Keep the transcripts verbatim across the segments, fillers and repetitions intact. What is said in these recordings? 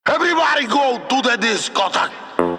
Everybody go to the discotheque.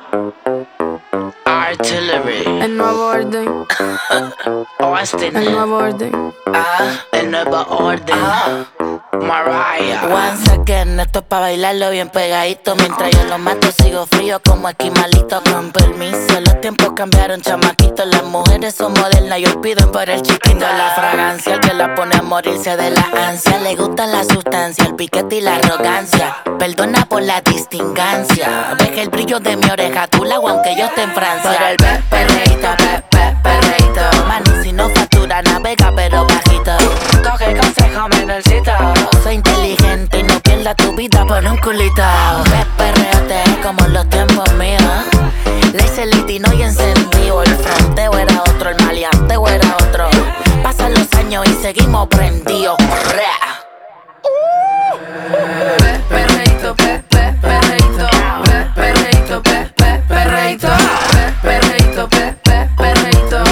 Artillery. El nuevo orden. Austin. El nuevo orden. Ah, el nuevo orden. Ah. Mariah. Once again, esto es pa' bailarlo bien pegadito. Mientras yo lo mato, sigo frío como esquimalito. Con permiso, los tiempos cambiaron, chamaquitos. Las mujeres son modernas y hoy piden por el chiquito. La fragancia, el que la pone a morirse de la ansia. Le gusta la sustancia, el piquete y la arrogancia. Perdona por la distingancia. Deja el brillo de mi oreja, tú la aunque yo esté en Francia. Por el pe, perreíto, pe, pe, perreíto. Mani, si no factura, navega pero bajito. Coge consejo, menorcito. Soy inteligente y no pierdas tu vida por un culito. Pe, perreate como en los tiempos míos. Le hice el litino y encendido. El fronteo era otro, el maleanteo era otro. Pasan los años y seguimos prendidos. Pe, perreíto, pe, pe, perreíto. Pe, perreíto, pe, pe, perreíto. Pe, perreíto, pe, pe, perreíto.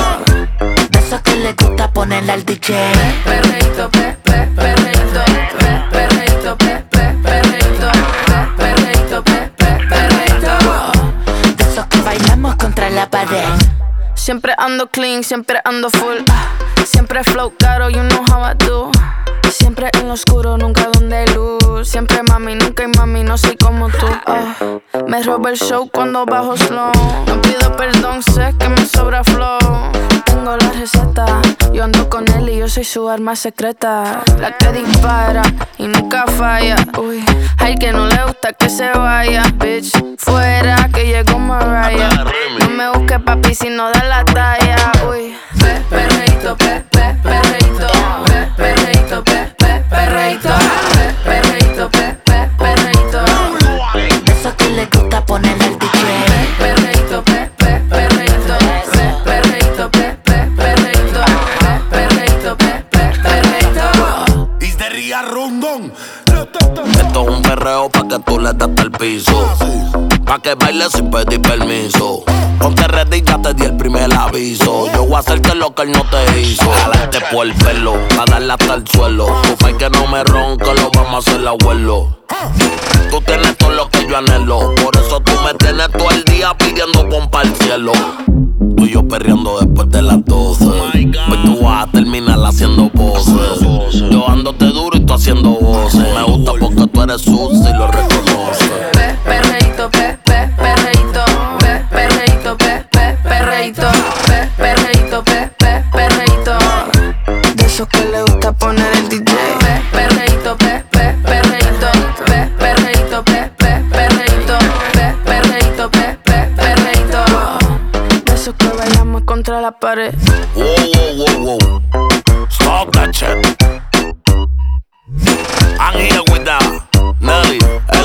De esos que le gusta ponerle al D J. Pe, perreíto, pe, pe, perreíto. Pe, perreíto, pe, pe, perreíto. Pe, perreíto, pe, pe, perreíto. De esos que bailamos contra la pared. Siempre ando clean, siempre ando full. Siempre flow caro, you know how I do. Siempre en lo oscuro, nunca donde hay luz. Siempre mami, nunca hay mami, no soy como tú. Oh, me roba el show cuando bajo slow. No pido perdón, sé que me sobra flow. Tengo la receta, yo ando con él y yo soy su arma secreta. La que dispara y nunca falla. Uy, hay que no le gusta que se vaya. Bitch, fuera que llegó Mariah. No me busques papi si no da la talla. Uy, pe, perreíto, pe, pe, perreíto. Pe, perreíto, pe, pe, perreíto. Pe, perreíto, pe, pe, perreíto. De esos que le gusta ponerle al D J. Pe, perreíto, pe, pe, perreíto. Pe, perreíto, pe, pe, perreíto. Pe, perreíto, pe, pe, perreíto. Is the Ria Rondón. Esto es un perreo pa' que tú le des al piso. Pa' que bailes sin pedir permiso. Ponte ready, ya te di el primer aviso. Yo voy a hacerte lo que él no te hizo. Jalarte por el pelo, a darle hasta el suelo. Tu pa' que no me ronca, lo vamos a hacer abuelo. Tú tienes todo lo que yo anhelo. Por eso tú me tienes todo el día pidiendo pompa al cielo. Tú y yo perreando después de las doce. Hoy tú vas a terminar haciendo poses. Yo ándote duro y tú haciendo voces. Me gusta porque tú eres sucia y lo reconoces. Pe, perreíto, pe, pe, perreíto. Pe, perreíto, pe, pe, perreíto. Pe, perreíto, pe, pe, perreíto. De esos que le gusta poner el D J. Pe, perreíto, pe, pe, perreíto. Pe, perreíto, pe, pe, perreíto. Pe, perreíto, pe, pe, perreíto. De esos que bailamos contra la pared. Wow, wow, wow, wow. Stop that shit. I'm here with that Nelly.